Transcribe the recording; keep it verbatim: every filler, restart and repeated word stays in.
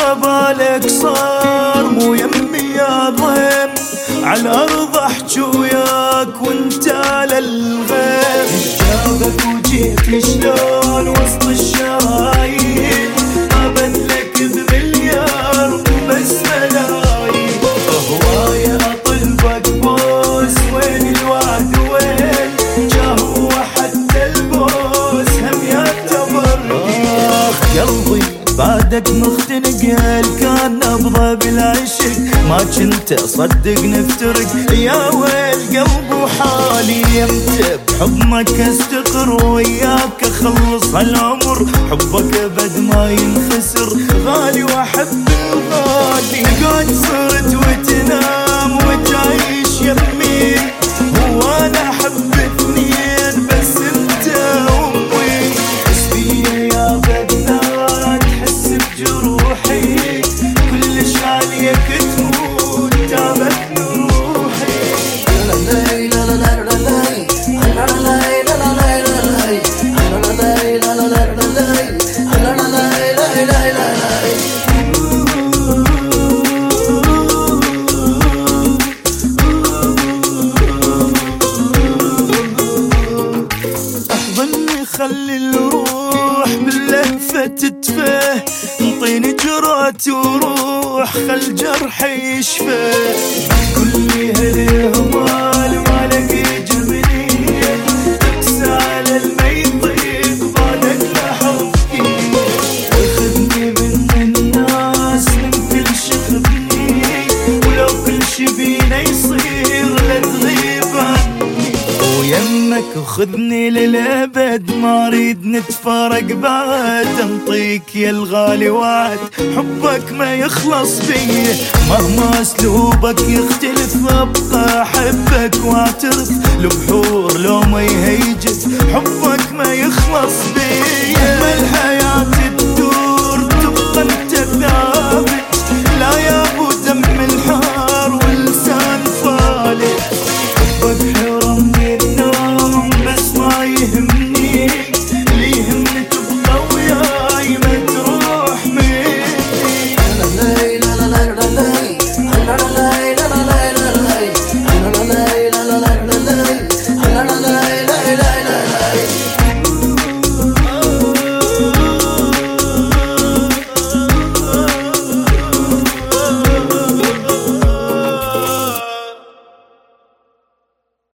بالك صار مو يمي يا ضيم، على الأرض أحجي وياك وانت للغيب. جابك وجيت شلون وسط الشرايين، قابلك بمليار بس ملايين. هواية أطلبك بوس، وين الوعد وين جهو حتى البوس هم يعتبر. آخ قلبي بعدك مختنق، كان نبضه بالعشق ما كنت اصدق نفترق. يا ويل قلب وحالي يمتى بحضنك استقر، وياك اخلص هالعمر حبك ابد ما ينخسر. غالي واحب الغالي، قد صرت وتنام وتعيش يمي. هو انا احب اثنين بس انت وامي. حسبي يا بدنا تحس بجروحي، كلش عليك تموت تعبت روحي. احضني خلي الروح باللهفة تتفه، انطيني جرات وروح خل جرحي يشفى. كل هالهمال ما لقي جبنين، تقسى على الميطيق بعدك لحظتي. وخذني من الناس من كل شي خذني، ولو كل شي بينا يصير لا تغيب عني. ويمك وخذني للأبد ما اريد نتفارق بعد. انطيك يا الغالي وعد حبك ما يخلص بيه، مهما اسلوبك يختلف ابقى احبك واعترف. البحور لو ما يهيجت حبك ما يخلص بيه، مهما الحياة